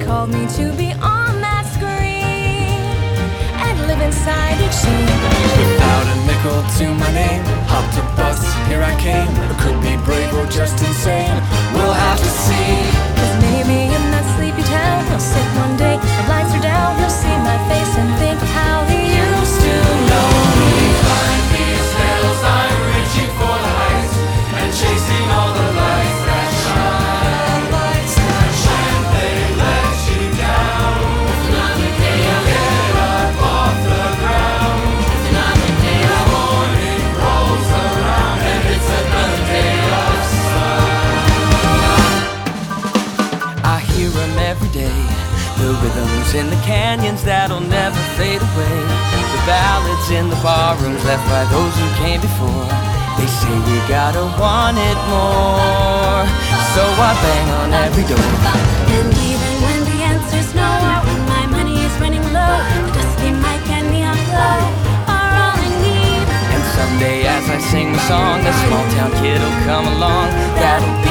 called me to be on that screen and live inside each scene. Without a nickel to my name, hopped a bus, here I came. I could be brave or just insane, we'll have to see. 'Cause maybe in that sleepy town I'll sit one day, the lights are down, you'll see my face and think how he used to know me. Climb these hills, I'm reaching for the heights and chasing all the lights that shine. Lights that shine, they let you down. It's another day of get up off the ground. It's another day of morning rolls around and it's another day of sun. I hear them every day, the rhythms in the canyons that'll never fade away, the ballads in the barrooms left by those who came before. They say we gotta want it more, so I bang on every door. And even when the answer's no, or when my money is running low, the dusty mic and neon glow are all I need. And someday as I sing the song, a small town kid'll come along that'll be